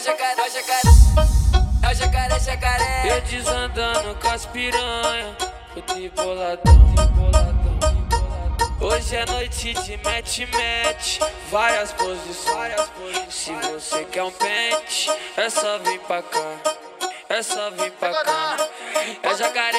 Eu desandando com as piranha, o triboladão. Hoje é noite de match, várias posições. Se você quer um pente, é só vir pra cá, é só vir pra cá. É jacaré.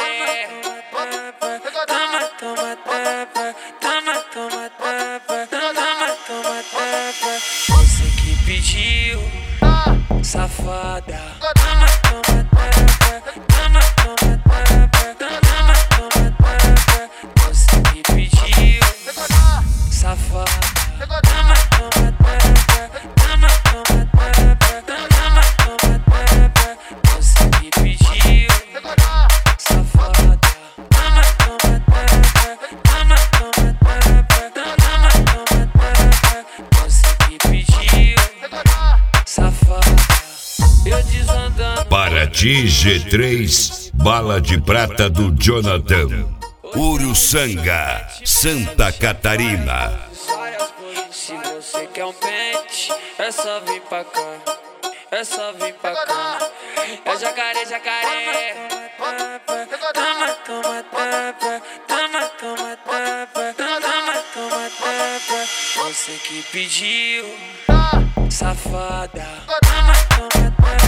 Toma, toma, tapa, toma, toma, tapa, toma, toma, tapa. Você que pediu, safada. Toma, toma, tapa, toma, toma, tapa, toma, toma, tapa. Você que pediu, safada. Toma, toma, tapa, toma, toma, tapa, toma, toma, tapa. Você que pediu, safada. Toma, toma, tapa, toma, toma, tapa, toma, toma, tapa. Você que pediu, safada. Eu desandando. Para ti, G3, bala de prata do Jonathan. Uruçanga, Santa Catarina. Se você quer um pente, é só vir pra cá, é só vir pra cá. É jacaré. Toma, toma, tapa, toma, toma, tapa, toma, toma, tapa. Você que pediu, safada. Toma, toma, tapa.